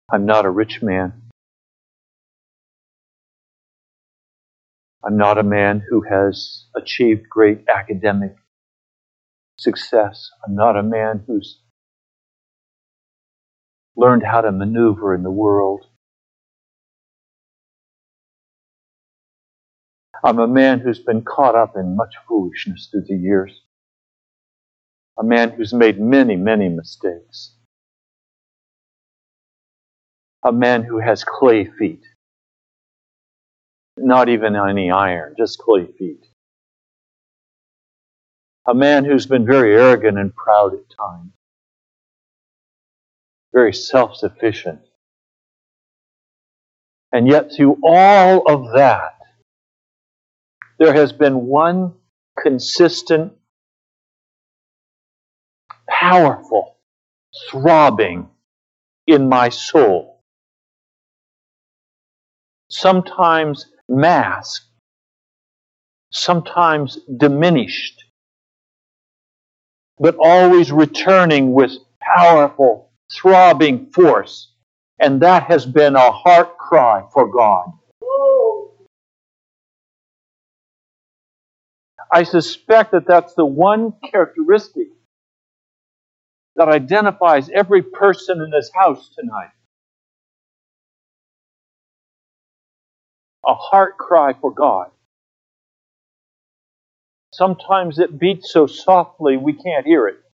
I'm not a rich man. I'm not a man who has achieved great academic success. I'm not a man who's learned how to maneuver in the world. I'm a man who's been caught up in much foolishness through the years. A man who's made many, many mistakes. A man who has clay feet. Not even any iron, just clay feet. A man who's been very arrogant and proud at times. Very self-sufficient. And yet through all of that, there has been one consistent, powerful throbbing in my soul. Sometimes masked, sometimes diminished, but always returning with powerful, throbbing force. And that has been a heart cry for God. I suspect that that's the one characteristic that identifies every person in this house tonight. A heart cry for God. Sometimes it beats so softly we can't hear it.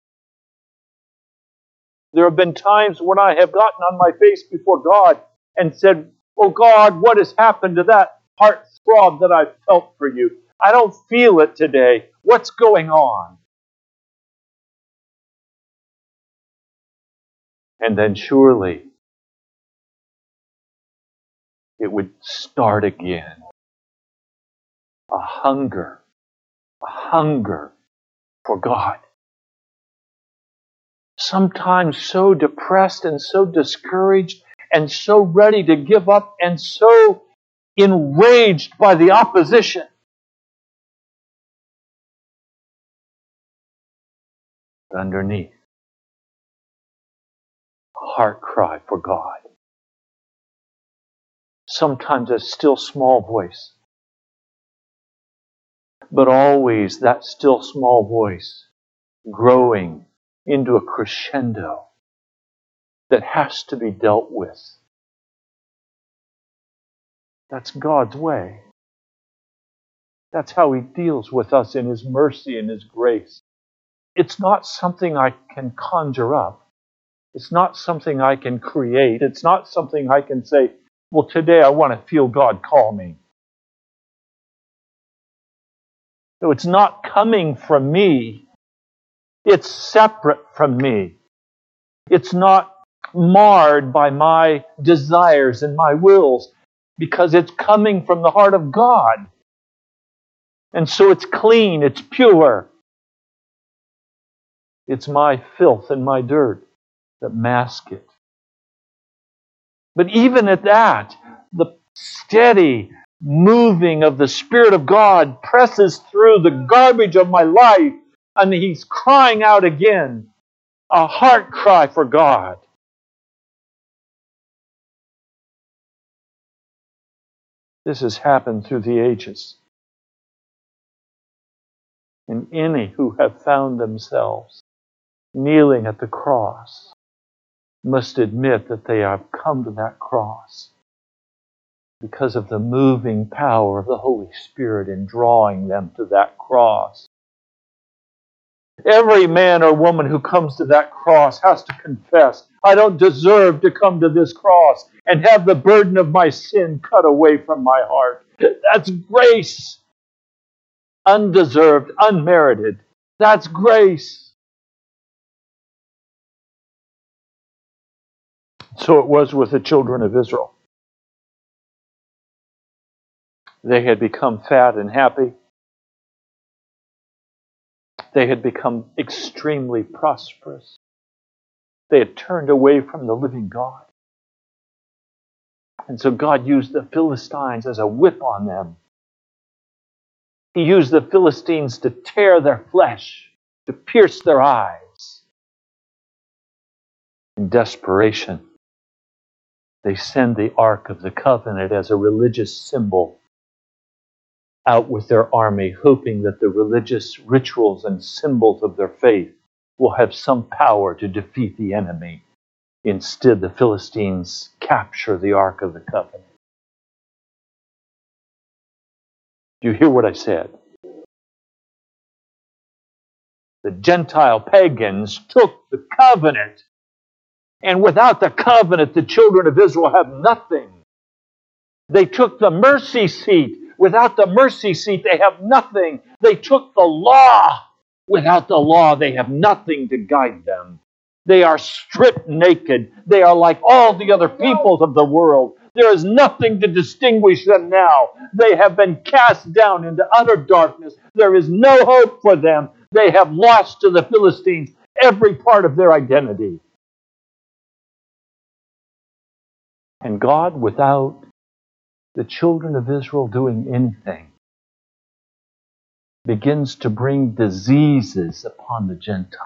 There have been times when I have gotten on my face before God and said, "Oh God, what has happened to that heart throb that I felt for you? I don't feel it today. What's going on?" And then surely it would start again. A hunger for God. Sometimes so depressed and so discouraged and so ready to give up and so enraged by the opposition. But underneath, a heart cry for God. Sometimes a still small voice. But always that still small voice growing into a crescendo that has to be dealt with. That's God's way. That's how He deals with us in His mercy and His grace. It's not something I can conjure up. It's not something I can create. It's not something I can say, "Well, today I want to feel God call me." No, it's not coming from me. It's separate from me. It's not marred by my desires and my wills, because it's coming from the heart of God. And so it's clean, it's pure. It's my filth and my dirt that mask it. But even at that, the steady moving of the Spirit of God presses through the garbage of my life, and He's crying out again, a heart cry for God. This has happened through the ages. And any who have found themselves kneeling at the cross must admit that they have come to that cross because of the moving power of the Holy Spirit in drawing them to that cross. Every man or woman who comes to that cross has to confess, "I don't deserve to come to this cross and have the burden of my sin cut away from my heart." That's grace. Undeserved, unmerited. That's grace. So it was with the children of Israel. They had become fat and happy. They had become extremely prosperous. They had turned away from the living God. And so God used the Philistines as a whip on them. He used the Philistines to tear their flesh, to pierce their eyes. In desperation, they send the Ark of the Covenant as a religious symbol out with their army, hoping that the religious rituals and symbols of their faith will have some power to defeat the enemy. Instead, the Philistines capture the Ark of the Covenant. Do you hear what I said? The Gentile pagans took the covenant, and without the covenant, the children of Israel have nothing. They took the mercy seat. Without the mercy seat, they have nothing. They took the law. Without the law, they have nothing to guide them. They are stripped naked. They are like all the other peoples of the world. There is nothing to distinguish them now. They have been cast down into utter darkness. There is no hope for them. They have lost to the Philistines every part of their identity. And God, without the children of Israel doing anything, begins to bring diseases upon the Gentile.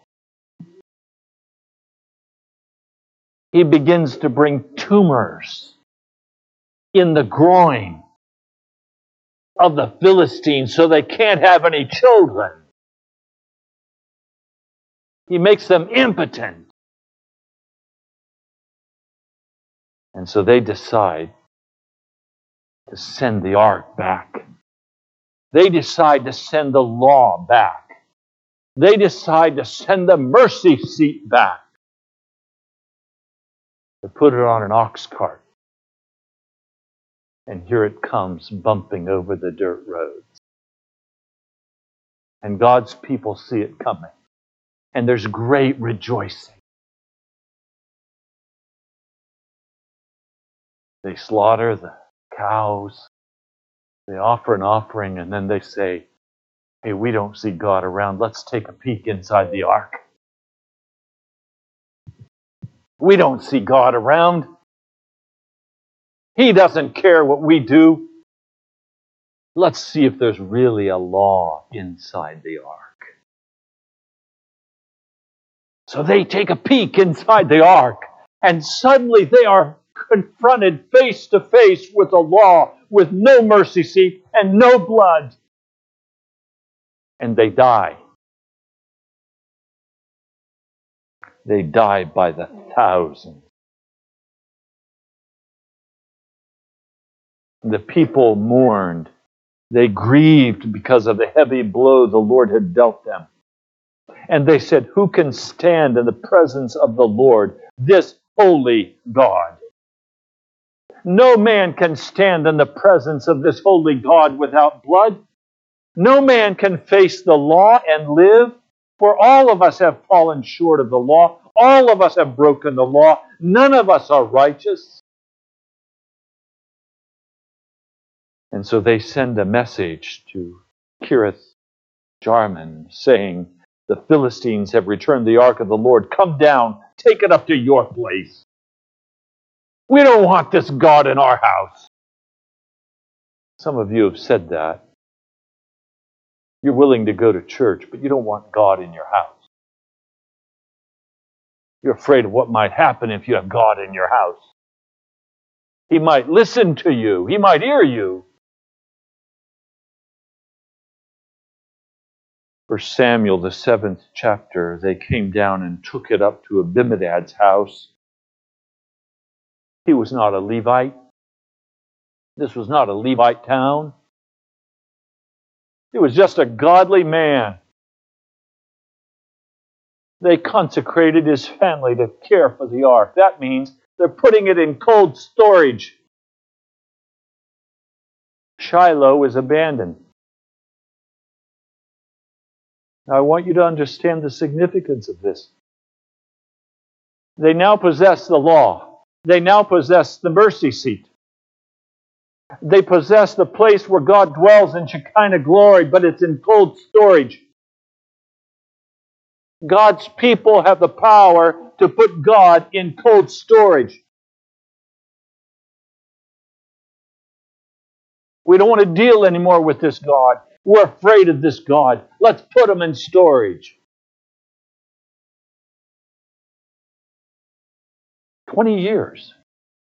He begins to bring tumors in the groin of the Philistines so they can't have any children. He makes them impotent. And so they decide to send the ark back. They decide to send the law back. They decide to send the mercy seat back. They put it on an ox cart. And here it comes, bumping over the dirt roads. And God's people see it coming. And there's great rejoicing. They slaughter the cows. They offer an offering, and then they say, hey, we don't see God around. Let's take a peek inside the ark. We don't see God around. He doesn't care what we do. Let's see if there's really a law inside the ark. So they take a peek inside the ark, and suddenly they are confronted face to face with a law with no mercy seat and no blood. And they die. They die by the thousands. The people mourned. They grieved because of the heavy blow the Lord had dealt them. And they said, who can stand in the presence of the Lord, this holy God? No man can stand in the presence of this holy God without blood. No man can face the law and live, for all of us have fallen short of the law. All of us have broken the law. None of us are righteous. And so they send a message to Kiriath Jearim saying, the Philistines have returned the ark of the Lord. Come down, take it up to your place. We don't want this God in our house. Some of you have said that. You're willing to go to church, but you don't want God in your house. You're afraid of what might happen if you have God in your house. He might listen to you. He might hear you. 1 Samuel, the 7th chapter, they came down and took it up to Abimelech's house. He was not a Levite. This was not a Levite town. He was just a godly man. They consecrated his family to care for the ark. That means they're putting it in cold storage. Shiloh is abandoned. Now, I want you to understand the significance of this. They now possess the law. They now possess the mercy seat. They possess the place where God dwells in Shekinah glory, but it's in cold storage. God's people have the power to put God in cold storage. We don't want to deal anymore with this God. We're afraid of this God. Let's put him in storage. 20 years.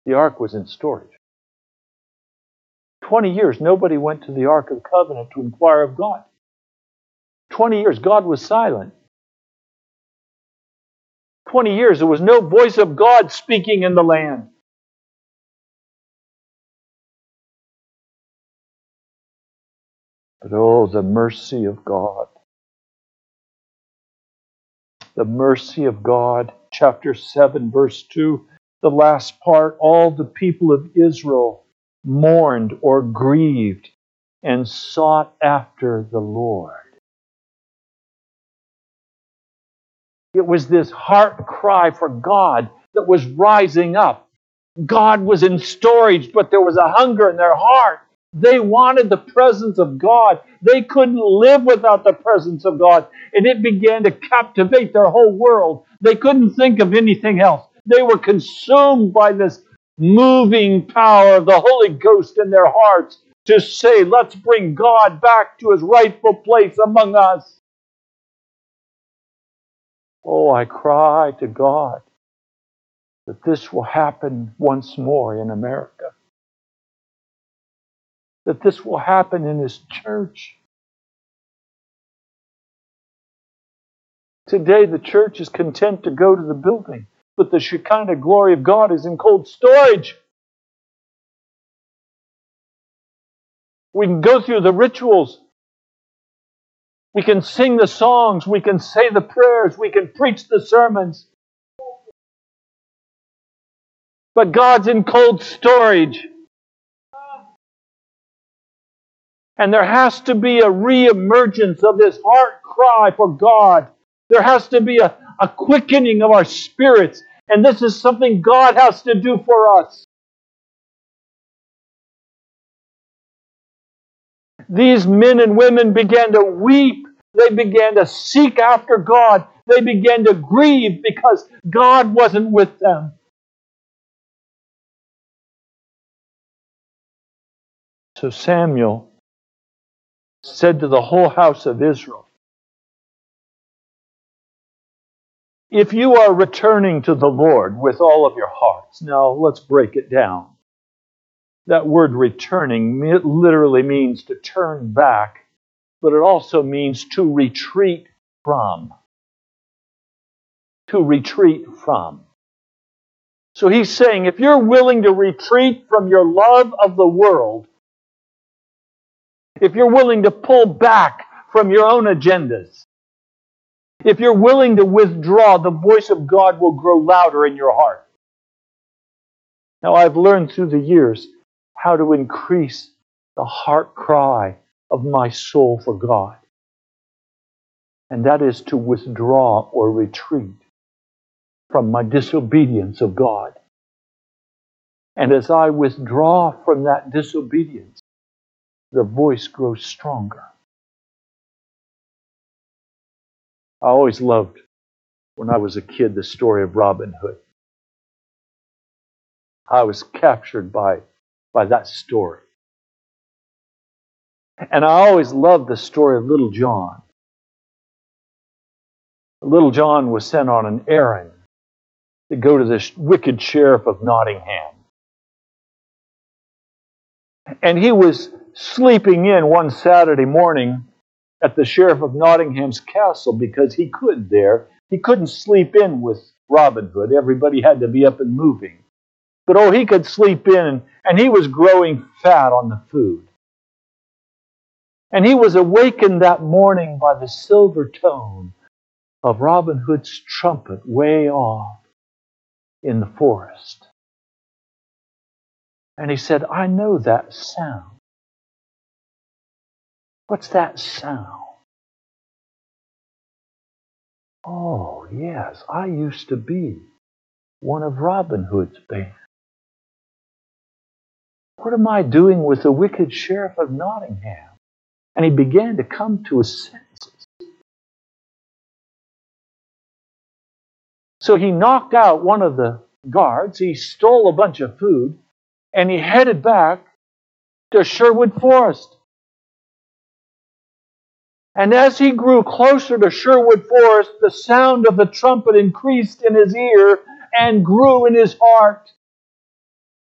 The ark was in storage. 20 years, nobody went to the Ark of the Covenant to inquire of God. 20 years, God was silent. 20 years, there was no voice of God speaking in the land. But oh, the mercy of God. The mercy of God. Chapter 7, verse 2, the last part, all the people of Israel mourned or grieved and sought after the Lord. It was this heart cry for God that was rising up. God was in storage, but there was a hunger in their heart. They wanted the presence of God. They couldn't live without the presence of God. And it began to captivate their whole world. They couldn't think of anything else. They were consumed by this moving power of the Holy Ghost in their hearts to say, let's bring God back to His rightful place among us. Oh, I cry to God that this will happen once more in America. That this will happen in His church. Today the church is content to go to the building, but the Shekinah glory of God is in cold storage. We can go through the rituals. We can sing the songs. We can say the prayers. We can preach the sermons. But God's in cold storage. And there has to be a re-emergence of this heart cry for God. There has to be a quickening of our spirits. And this is something God has to do for us. These men and women began to weep. They began to seek after God. They began to grieve because God wasn't with them. So Samuel said to the whole house of Israel, if you are returning to the Lord with all of your hearts, now let's break it down. That word returning literally means to turn back, but it also means to retreat from. To retreat from. So he's saying, if you're willing to retreat from your love of the world, if you're willing to pull back from your own agendas, if you're willing to withdraw, the voice of God will grow louder in your heart. Now, I've learned through the years how to increase the heart cry of my soul for God. And that is to withdraw or retreat from my disobedience of God. And as I withdraw from that disobedience, the voice grows stronger. I always loved, when I was a kid, the story of Robin Hood. I was captured by that story. And I always loved the story of Little John. Little John was sent on an errand to go to the wicked sheriff of Nottingham. And he was sleeping in one Saturday morning at the sheriff of Nottingham's castle because he could there. He couldn't sleep in with Robin Hood. Everybody had to be up and moving. But he could sleep in, and he was growing fat on the food. And he was awakened that morning by the silver tone of Robin Hood's trumpet way off in the forest. And he said, I know that sound. What's that sound? Oh, yes, I used to be one of Robin Hood's band. What am I doing with the wicked sheriff of Nottingham? And he began to come to his senses. So he knocked out one of the guards, he stole a bunch of food, and he headed back to Sherwood Forest. And as he grew closer to Sherwood Forest, the sound of the trumpet increased in his ear and grew in his heart.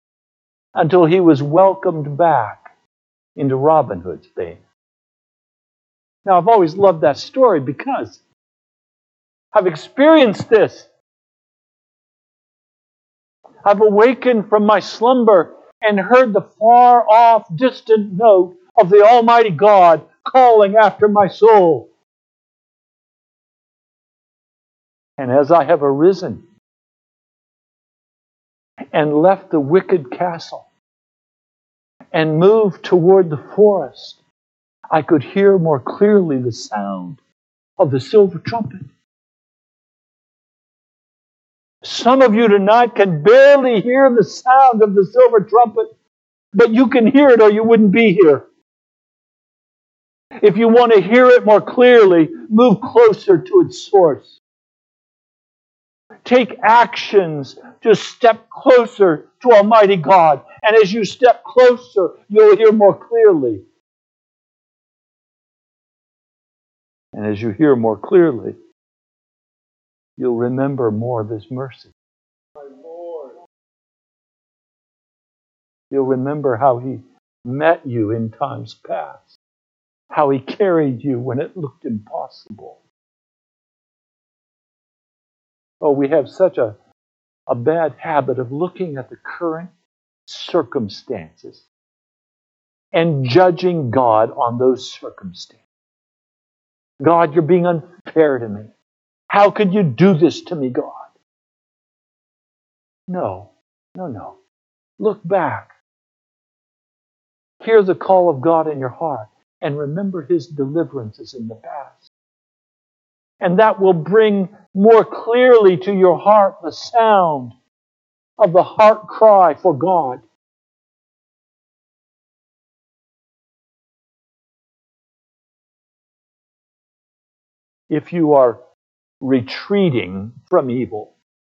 until he was welcomed back into Robin Hood's band. Now, I've always loved that story because I've experienced this. I've awakened from my slumber and heard the far-off, distant note of the Almighty God calling after my soul. And as I have arisen and left the wicked castle and moved toward the forest, I could hear more clearly the sound of the silver trumpet. Some of you tonight can barely hear the sound of the silver trumpet, but you can hear it or you wouldn't be here. If you want to hear it more clearly, move closer to its source. Take actions to step closer to Almighty God. And as you step closer, you'll hear more clearly. And as you hear more clearly, you'll remember more of His mercy. You'll remember how He met you in times past. How He carried you when it looked impossible. Oh, we have such a bad habit of looking at the current circumstances and judging God on those circumstances. God, you're being unfair to me. How could you do this to me, God? No. Look back. Hear the call of God in your heart and remember His deliverances in the past. And that will bring more clearly to your heart the sound of the heart cry for God. If you are retreating from evil,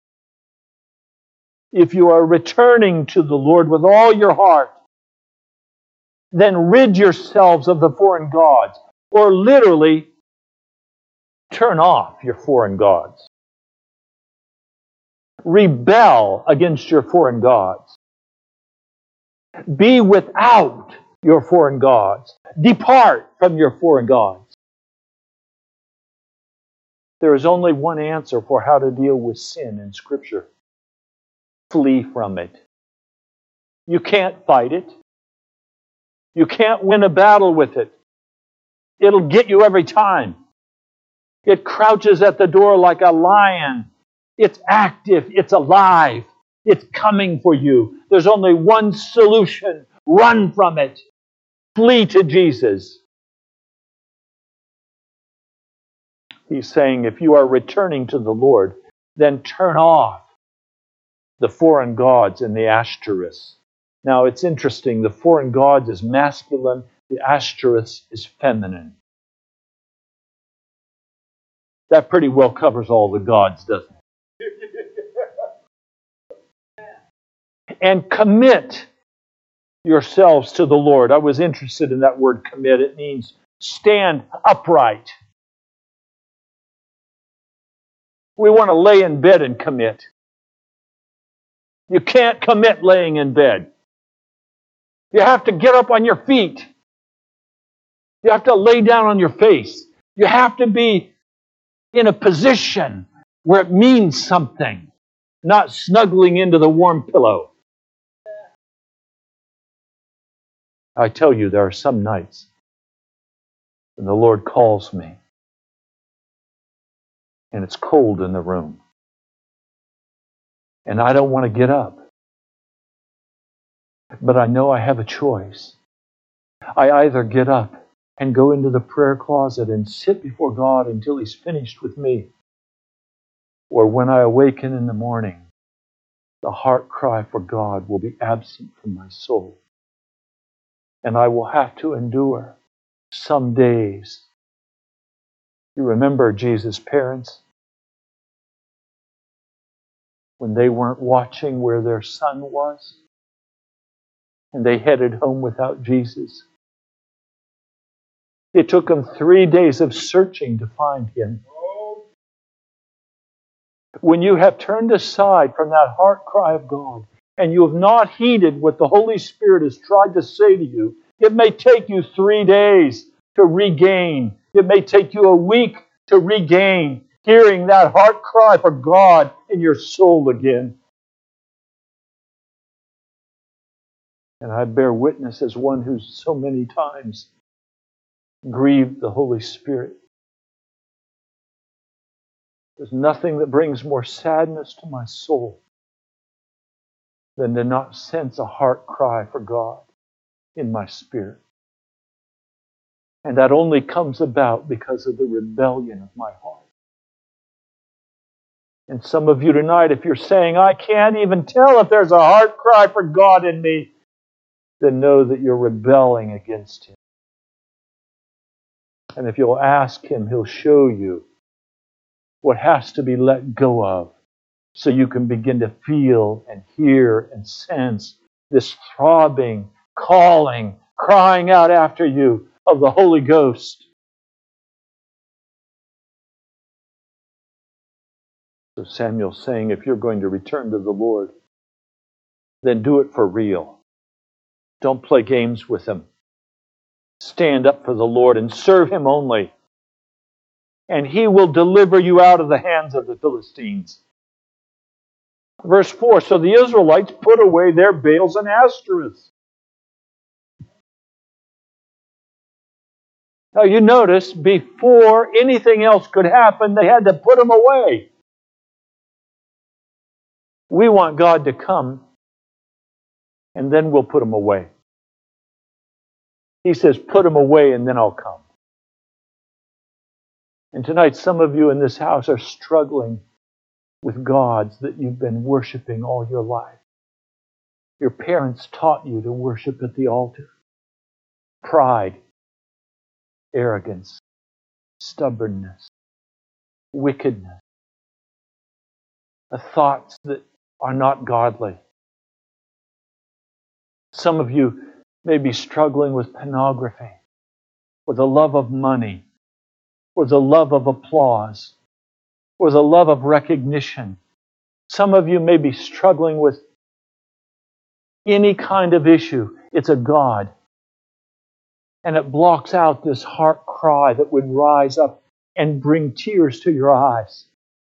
if you are returning to the Lord with all your heart, then rid yourselves of the foreign gods, or literally turn off your foreign gods. Rebel against your foreign gods. Be without your foreign gods. Depart from your foreign gods. There is only one answer for how to deal with sin in Scripture. Flee from it. You can't fight it. You can't win a battle with it. It'll get you every time. It crouches at the door like a lion. It's active. It's alive. It's coming for you. There's only one solution. Run from it. Flee to Jesus. He's saying if you are returning to the Lord, then turn off the foreign gods and the Ashtoreths. Now it's interesting. The foreign gods is masculine. The Ashtoreths is feminine. That pretty well covers all the gods, doesn't it? And commit yourselves to the Lord. I was interested in that word commit. It means stand upright. We want to lay in bed and commit. You can't commit laying in bed. You have to get up on your feet. You have to lay down on your face. You have to be in a position where it means something, not snuggling into the warm pillow. I tell you, there are some nights when the Lord calls me and it's cold in the room and I don't want to get up. But I know I have a choice. I either get up and go into the prayer closet and sit before God until He's finished with me, or when I awaken in the morning, the heart cry for God will be absent from my soul. And I will have to endure some days. You remember Jesus' parents? When they weren't watching where their son was, and they headed home without Jesus. It took them 3 days of searching to find Him. When you have turned aside from that heart cry of God, and you have not heeded what the Holy Spirit has tried to say to you, it may take you 3 days to regain. It may take you a week to regain hearing that heart cry for God in your soul again. And I bear witness as one who's so many times grieved the Holy Spirit. There's nothing that brings more sadness to my soul than to not sense a heart cry for God in my spirit. And that only comes about because of the rebellion of my heart. And some of you tonight, if you're saying, I can't even tell if there's a heart cry for God in me, then know that you're rebelling against Him. And if you'll ask Him, He'll show you what has to be let go of so you can begin to feel and hear and sense this throbbing, calling, crying out after you of the Holy Ghost. So Samuel's saying, if you're going to return to the Lord, then do it for real. Don't play games with Him. Stand up for the Lord and serve Him only. And He will deliver you out of the hands of the Philistines. Verse 4, so the Israelites put away their Baals and Ashtoreths. Now you notice, before anything else could happen, they had to put them away. We want God to come, and then we'll put them away. He says, put them away, and then I'll come. And tonight, some of you in this house are struggling with gods that you've been worshiping all your life. Your parents taught you to worship at the altar. Pride, arrogance, stubbornness, wickedness, thoughts that are not godly. Some of you may be struggling with pornography, or the love of money, or the love of applause, or the love of recognition. Some of you may be struggling with any kind of issue. It's a god. And it blocks out this heart cry that would rise up and bring tears to your eyes.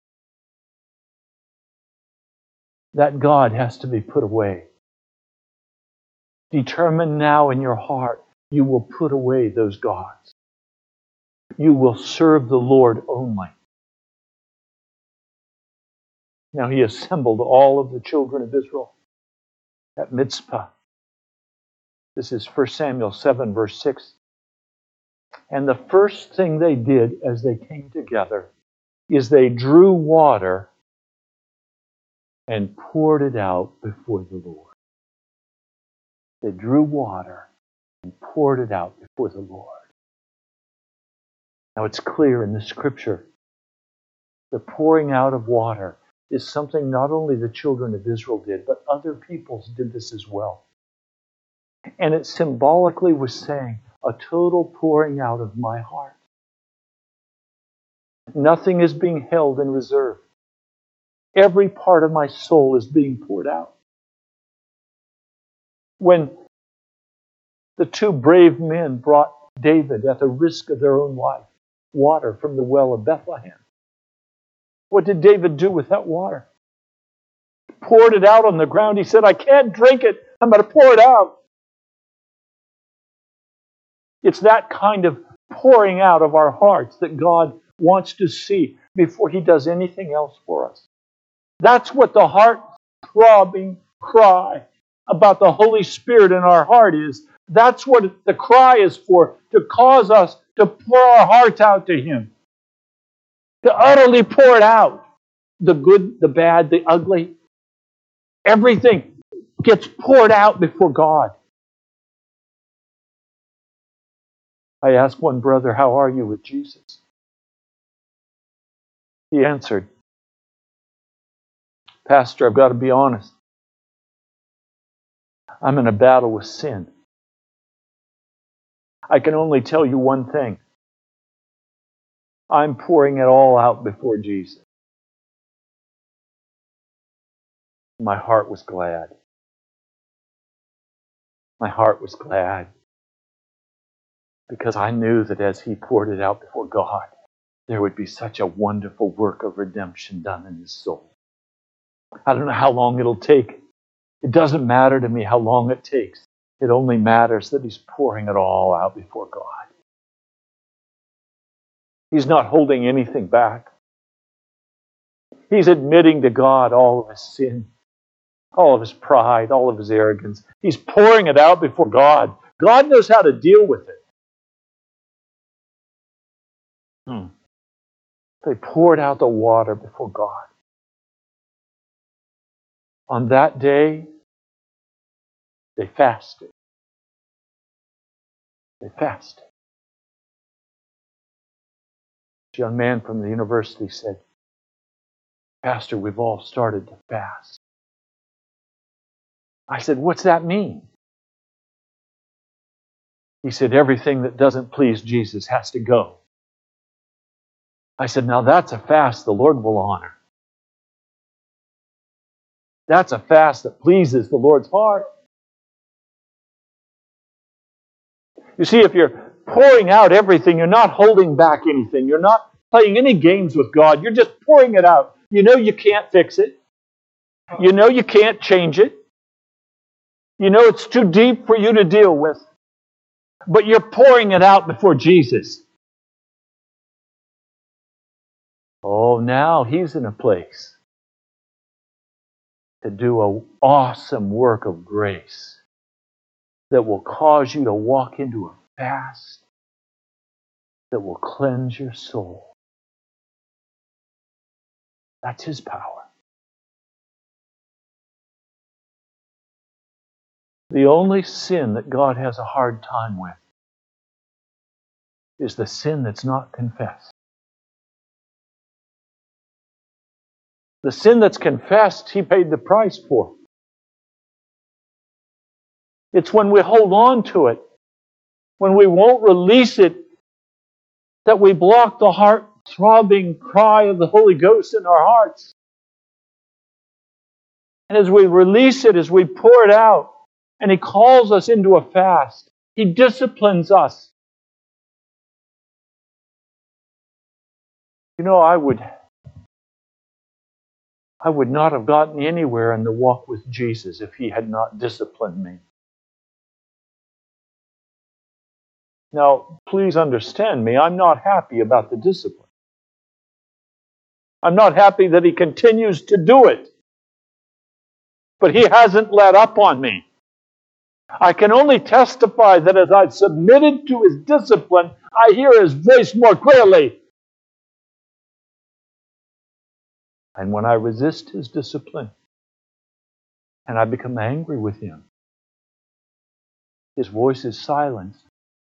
That God has to be put away. Determine now in your heart, you will put away those gods. You will serve the Lord only. Now He assembled all of the children of Israel at Mizpah. This is 1 Samuel 7, verse 6. And the first thing they did as they came together is they drew water and poured it out before the Lord. They drew water and poured it out before the Lord. Now it's clear in the Scripture, the pouring out of water is something not only the children of Israel did, but other peoples did this as well. And it symbolically was saying, a total pouring out of my heart. Nothing is being held in reserve. Every part of my soul is being poured out. When the two brave men brought David, at the risk of their own life, water from the well of Bethlehem, what did David do with that water? Poured it out on the ground. He said, I can't drink it. I'm going to pour it out. It's that kind of pouring out of our hearts that God wants to see before He does anything else for us. That's what the heart-throbbing cry about the Holy Spirit in our heart is. That's what the cry is for, to cause us to pour our hearts out to Him. To utterly pour it out. The good, the bad, the ugly. Everything gets poured out before God. I asked one brother, how are you with Jesus? He answered, Pastor, I've got to be honest. I'm in a battle with sin. I can only tell you one thing. I'm pouring it all out before Jesus. My heart was glad. My heart was glad because I knew that as he poured it out before God, there would be such a wonderful work of redemption done in his soul. I don't know how long it'll take. It doesn't matter to me how long it takes. It only matters that he's pouring it all out before God. He's not holding anything back. He's admitting to God all of his sin, all of his pride, all of his arrogance. He's pouring it out before God. God knows how to deal with it. They poured out the water before God. On that day, they fasted. They fasted. This young man from the university said, "Pastor, we've all started to fast." I said, "What's that mean?" He said, "Everything that doesn't please Jesus has to go." I said, "Now that's a fast the Lord will honor. That's a fast that pleases the Lord's heart." You see, if you're pouring out everything, you're not holding back anything. You're not playing any games with God. You're just pouring it out. You know you can't fix it. You know you can't change it. You know it's too deep for you to deal with. But you're pouring it out before Jesus. Oh, now he's in a place to do an awesome work of grace that will cause you to walk into a fast that will cleanse your soul. That's his power. The only sin that God has a hard time with is the sin that's not confessed. The sin that's confessed, he paid the price for. It's when we hold on to it, when we won't release it, that we block the heart-throbbing cry of the Holy Ghost in our hearts. And as we release it, as we pour it out, and he calls us into a fast, he disciplines us. You know, I would not have gotten anywhere in the walk with Jesus if he had not disciplined me. Now, please understand me. I'm not happy about the discipline. I'm not happy that he continues to do it. But he hasn't let up on me. I can only testify that as I've submitted to his discipline, I hear his voice more clearly. And when I resist his discipline and I become angry with him, his voice is silenced.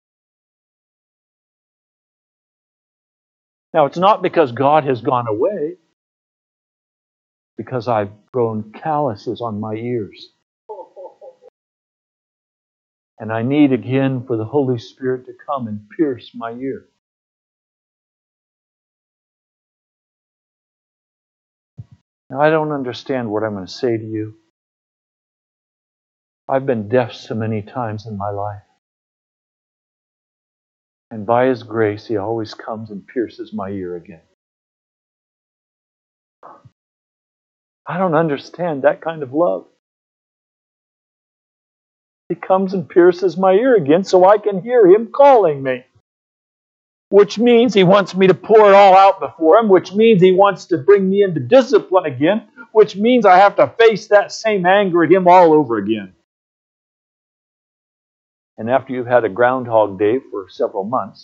Now, it's not because God has gone away, because I've grown calluses on my ears. And I need again for the Holy Spirit to come and pierce my ear. Now, I don't understand what I'm going to say to you. I've been deaf so many times in my life. And by his grace, he always comes and pierces my ear again. I don't understand that kind of love. He comes and pierces my ear again so I can hear him calling me. Which means he wants me to pour it all out before him, which means he wants to bring me into discipline again, which means I have to face that same anger at him all over again. And after you've had a Groundhog Day for several months,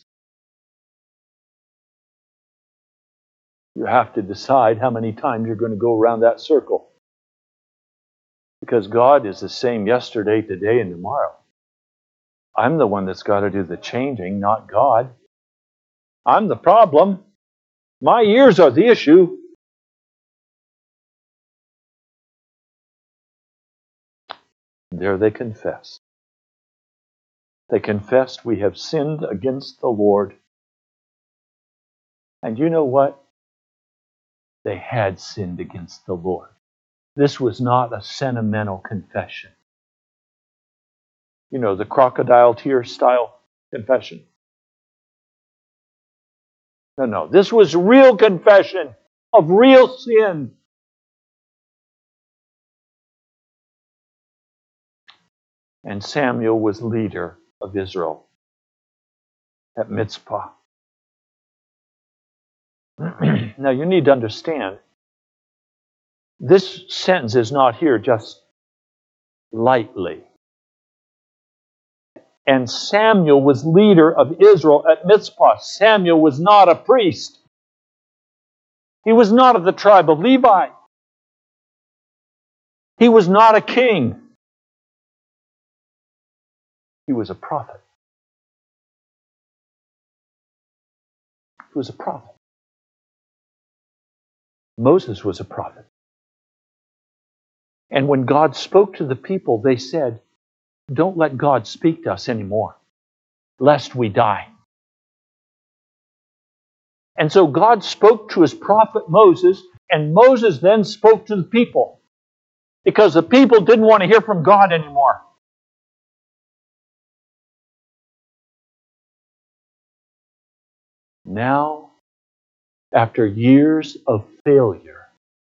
you have to decide how many times you're going to go around that circle. Because God is the same yesterday, today, and tomorrow. I'm the one that's got to do the changing, not God. I'm the problem. My ears are the issue. There they confess. They confessed, "We have sinned against the Lord." And you know what? They had sinned against the Lord. This was not a sentimental confession. You know, the crocodile tear style confession. No. This was real confession of real sin. And Samuel was leader of Israel at Mizpah. Now you need to understand, this sentence is not here just lightly. And Samuel was leader of Israel at Mizpah. Samuel was not a priest. He was not of the tribe of Levi. He was not a king. He was a prophet. He was a prophet. Moses was a prophet. And when God spoke to the people, they said, don't let God speak to us anymore, lest we die. And so God spoke to his prophet Moses, and Moses then spoke to the people, because the people didn't want to hear from God anymore. Now, after years of failure,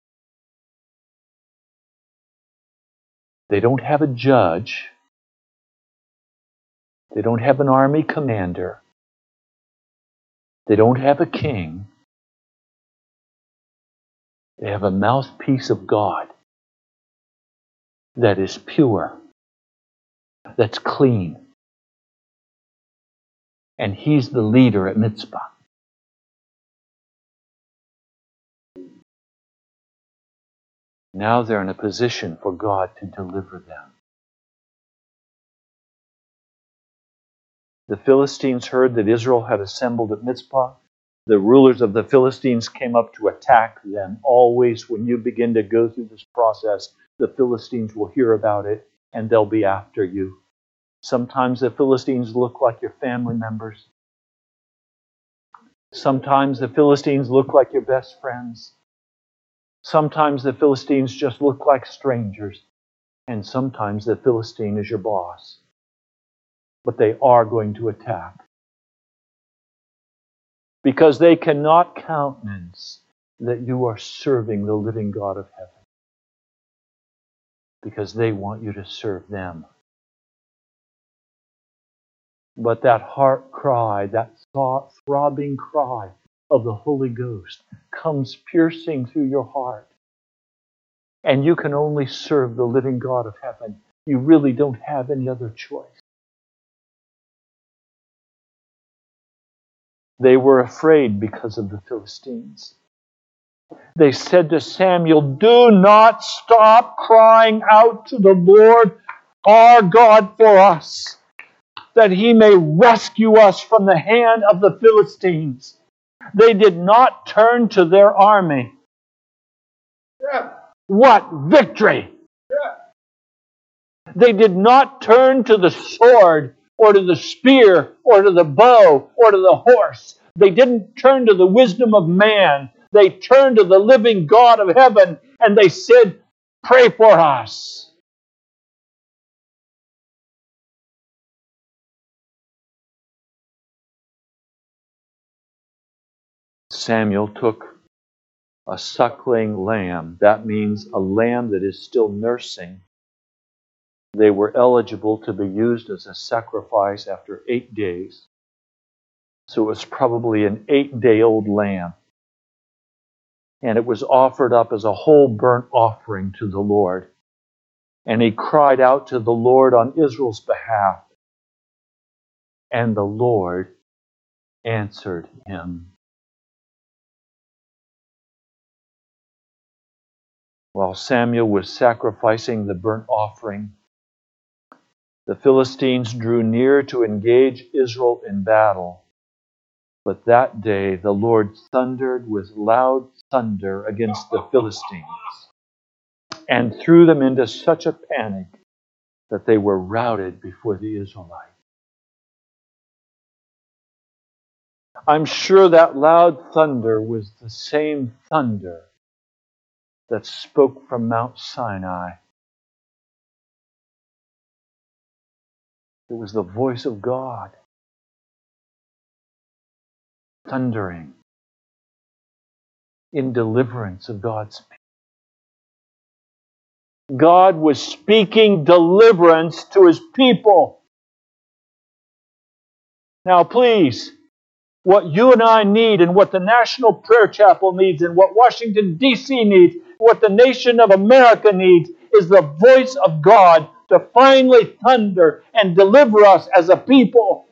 they don't have a judge. They don't have an army commander. They don't have a king. They have a mouthpiece of God that is pure, that's clean. And he's the leader at Mizpah. Now they're in a position for God to deliver them. The Philistines heard that Israel had assembled at Mizpah. The rulers of the Philistines came up to attack them. Always, when you begin to go through this process, the Philistines will hear about it and they'll be after you. Sometimes the Philistines look like your family members. Sometimes the Philistines look like your best friends. Sometimes the Philistines just look like strangers. And sometimes the Philistine is your boss. But they are going to attack. Because they cannot countenance that you are serving the living God of heaven. Because they want you to serve them. But that heart cry, that throbbing cry of the Holy Ghost comes piercing through your heart. And you can only serve the living God of heaven. You really don't have any other choice. They were afraid because of the Philistines. They said to Samuel, do not stop crying out to the Lord our God for us, that he may rescue us from the hand of the Philistines. They did not turn to their army. Yeah. What victory! Yeah. They did not turn to the sword or to the spear or to the bow or to the horse. They didn't turn to the wisdom of man. They turned to the living God of heaven and they said, pray for us. Samuel took a suckling lamb. That means a lamb that is still nursing. They were eligible to be used as a sacrifice after 8 days. So it was probably an 8-day-old lamb. And it was offered up as a whole burnt offering to the Lord. And he cried out to the Lord on Israel's behalf. And the Lord answered him. While Samuel was sacrificing the burnt offering, the Philistines drew near to engage Israel in battle. But that day the Lord thundered with loud thunder against the Philistines and threw them into such a panic that they were routed before the Israelites. I'm sure that loud thunder was the same thunder that spoke from Mount Sinai. It was the voice of God thundering in deliverance of God's people. God was speaking deliverance to His people. Now please, what you and I need and what the National Prayer Chapel needs and what Washington, D.C. needs, what the nation of America needs is the voice of God to finally thunder and deliver us as a people.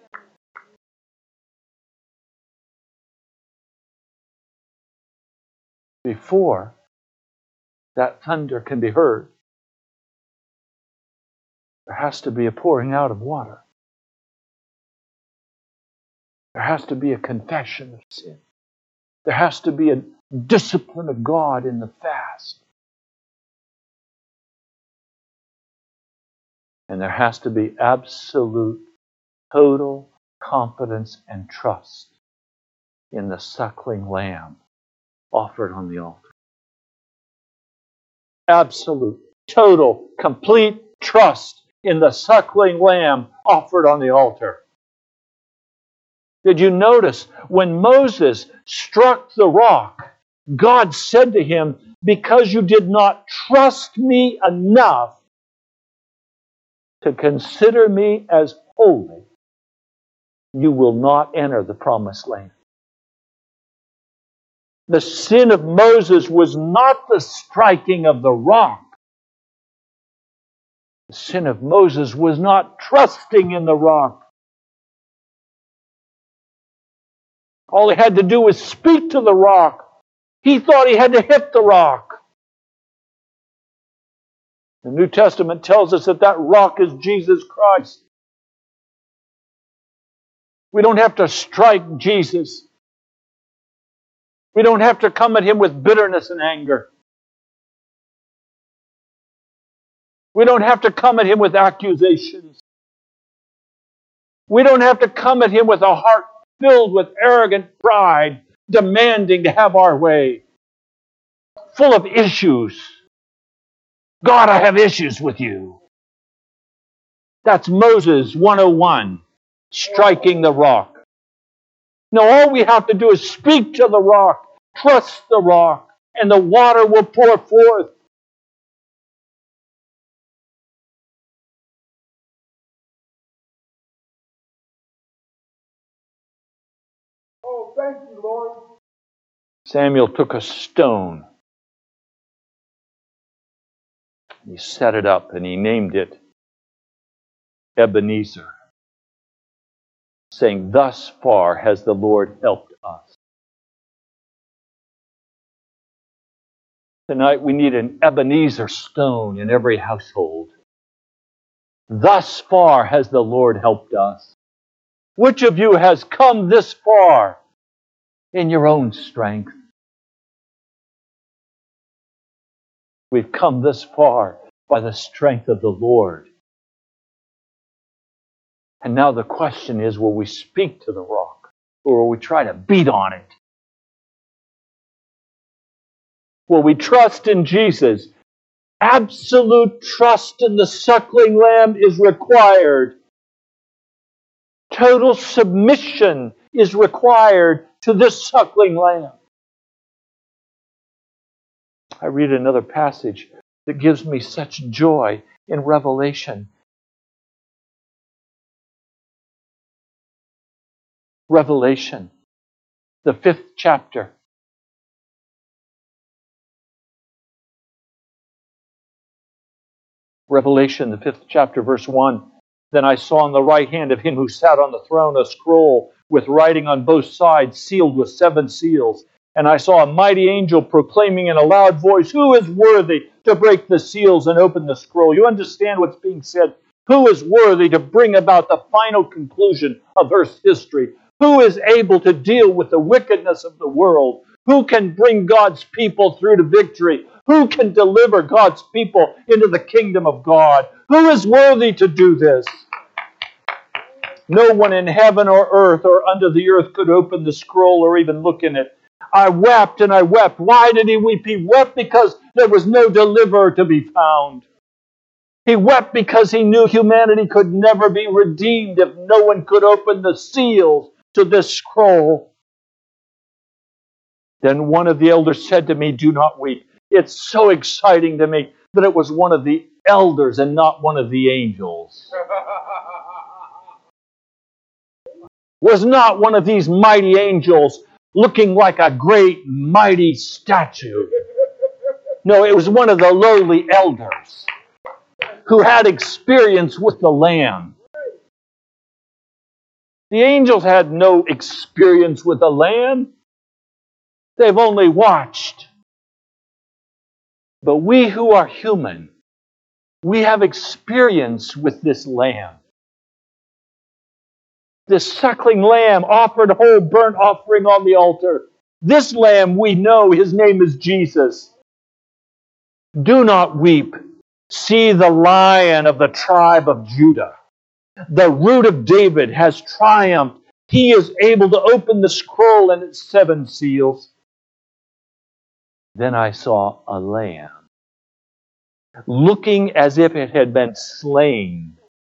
Before that thunder can be heard, there has to be a pouring out of water. There has to be a confession of sin. There has to be a discipline of God in the fast. And there has to be absolute, total confidence and trust in the suckling lamb offered on the altar. Absolute, total, complete trust in the suckling lamb offered on the altar. Did you notice when Moses struck the rock, God said to him, because you did not trust me enough to consider me as holy, you will not enter the promised land. The sin of Moses was not the striking of the rock. The sin of Moses was not trusting in the rock. All he had to do was speak to the rock. He thought he had to hit the rock. The New Testament tells us that that rock is Jesus Christ. We don't have to strike Jesus. We don't have to come at Him with bitterness and anger. We don't have to come at Him with accusations. We don't have to come at Him with a heart filled with arrogant pride, demanding to have our way, full of issues. God, I have issues with you. That's Moses 101, striking the rock. No, all we have to do is speak to the rock, trust the rock, and the water will pour forth. Oh, thank you, Lord. Samuel took a stone. He set it up and he named it Ebenezer, saying, thus far has the Lord helped us. Tonight we need an Ebenezer stone in every household. Thus far has the Lord helped us. Which of you has come this far in your own strength? We've come this far by the strength of the Lord. And now the question is, will we speak to the rock or will we try to beat on it? Will we trust in Jesus? Absolute trust in the suckling lamb is required. Total submission is required to this suckling lamb. I read another passage that gives me such joy in Revelation. Revelation, the 5th chapter. Revelation, the 5th chapter, verse 1. Then I saw on the right hand of him who sat on the throne a scroll with writing on both sides, sealed with 7 seals. And I saw a mighty angel proclaiming in a loud voice, who is worthy to break the seals and open the scroll? You understand what's being said? Who is worthy to bring about the final conclusion of Earth's history? Who is able to deal with the wickedness of the world? Who can bring God's people through to victory? Who can deliver God's people into the kingdom of God? Who is worthy to do this? No one in heaven or earth or under the earth could open the scroll or even look in it. I wept and I wept. Why did he weep? He wept because there was no deliverer to be found. He wept because he knew humanity could never be redeemed if no one could open the seals to this scroll. Then one of the elders said to me, "Do not weep." It's so exciting to me that it was one of the elders and not one of the angels. Was not one of these mighty angels looking like a great mighty statue. No, it was one of the lowly elders who had experience with the Lamb. The angels had no experience with the Lamb. They've only watched. But we who are human, we have experience with this Lamb. This suckling lamb offered whole burnt offering on the altar. This lamb, we know, his name is Jesus. Do not weep. See the Lion of the tribe of Judah. The Root of David has triumphed. He is able to open the scroll and its 7 seals. Then I saw a lamb, looking as if it had been slain,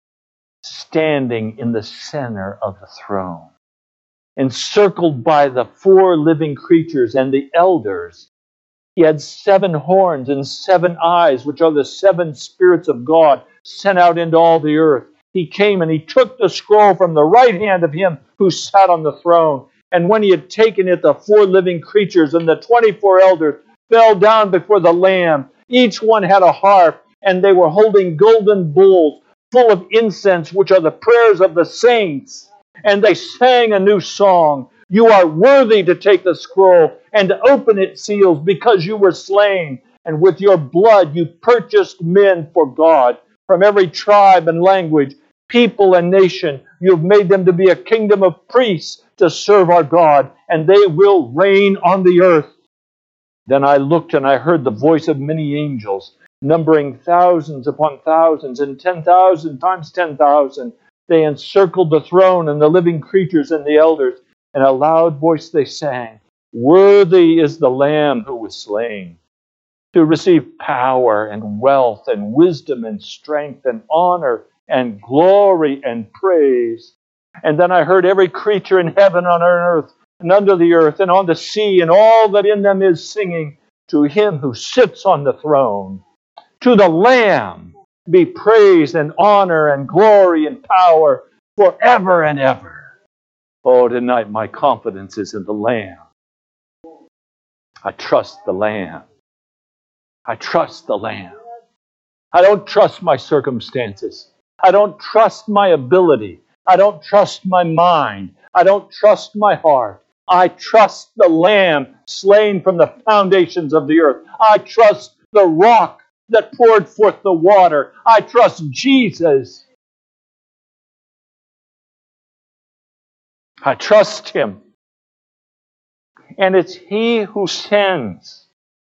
standing in the center of the throne, encircled by the 4 living creatures and the elders. He had 7 horns and 7 eyes, which are the 7 spirits of God sent out into all the earth. He came and he took the scroll from the right hand of him who sat on the throne. And when he had taken it, the 4 living creatures and the 24 elders fell down before the Lamb. Each one had a harp, and they were holding golden bowls full of incense, which are the prayers of the saints. And they sang a new song. You are worthy to take the scroll and to open its seals, because you were slain, and with your blood you purchased men for God from every tribe and language, people and nation. You have made them to be a kingdom of priests to serve our God, and they will reign on the earth. Then I looked and I heard the voice of many angels, numbering thousands upon thousands and 10,000 times 10,000. They encircled the throne and the living creatures and the elders. In a loud voice they sang, "Worthy is the Lamb who was slain, to receive power and wealth and wisdom and strength and honor and glory and praise." And then I heard every creature in heaven, on earth, and under the earth, and on the sea, and all that in them is, singing, "To him who sits on the throne, to the Lamb, be praise and honor and glory and power forever and ever." Oh, tonight my confidence is in the Lamb. I trust the Lamb. I trust the Lamb. I don't trust my circumstances. I don't trust my ability. I don't trust my mind. I don't trust my heart. I trust the Lamb slain from the foundations of the earth. I trust the rock that poured forth the water. I trust Jesus. I trust Him. And it's He who sends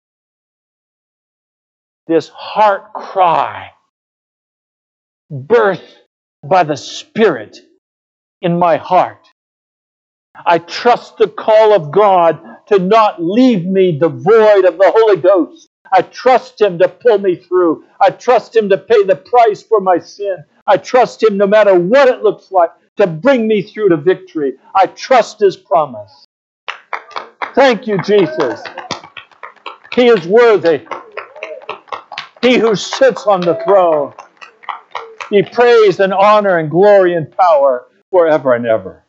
this heart cry, birthed by the Spirit in my heart. I trust the call of God to not leave me devoid of the Holy Ghost. I trust Him to pull me through. I trust Him to pay the price for my sin. I trust Him, no matter what it looks like, to bring me through to victory. I trust His promise. Thank you, Jesus. He is worthy. He who sits on the throne, be praised and honor and glory and power forever and ever.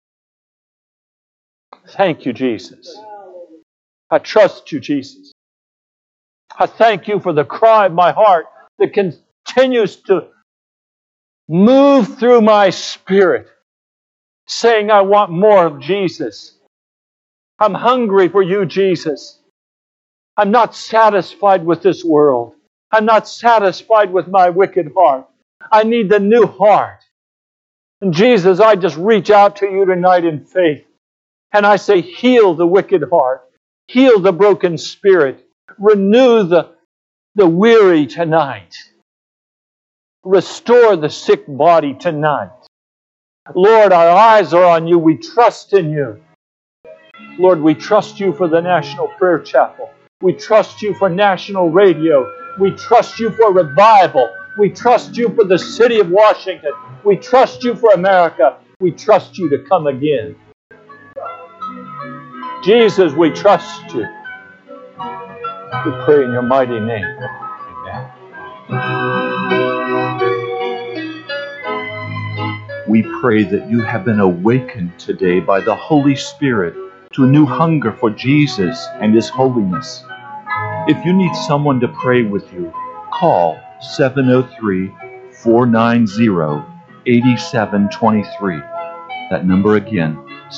Thank you, Jesus. I trust you, Jesus. I thank you for the cry of my heart that continues to move through my spirit, saying, I want more of Jesus. I'm hungry for you, Jesus. I'm not satisfied with this world. I'm not satisfied with my wicked heart. I need the new heart. And Jesus, I just reach out to you tonight in faith. And I say, heal the wicked heart. Heal the broken spirit. Renew the weary tonight. Restore the sick body tonight. Lord, our eyes are on you. We trust in you. Lord, we trust you for the National Prayer Chapel. We trust you for national radio. We trust you for revival. We trust you for the city of Washington. We trust you for America. We trust you to come again. Jesus, we trust you. We pray in your mighty name. Amen. We pray that you have been awakened today by the Holy Spirit to a new hunger for Jesus and His holiness. If you need someone to pray with you, call 703-490-8723. That number again,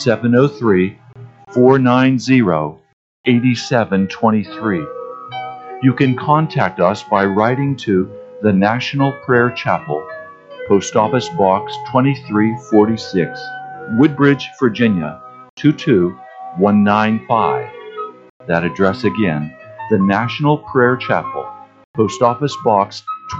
703-490-8723. You can contact us by writing to the National Prayer Chapel, Post Office Box 2346, Woodbridge, Virginia 22195. That address again, the National Prayer Chapel, Post Office Box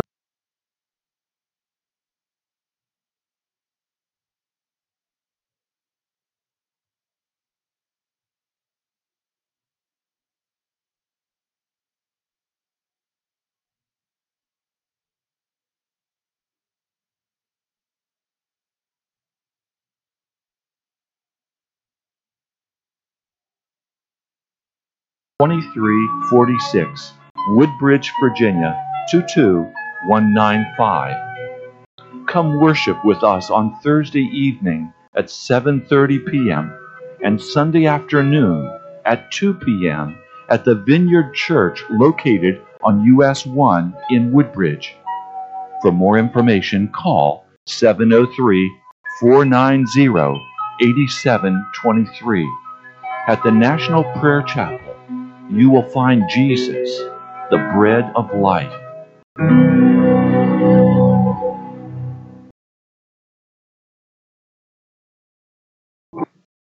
2346, Woodbridge, Virginia 22195. Come worship with us on Thursday evening at 7:30 p.m. and Sunday afternoon at 2 p.m. at the Vineyard Church located on US 1 in Woodbridge. For more information, call 703-490-8723. At the National Prayer Chapel, you will find Jesus, the bread of life.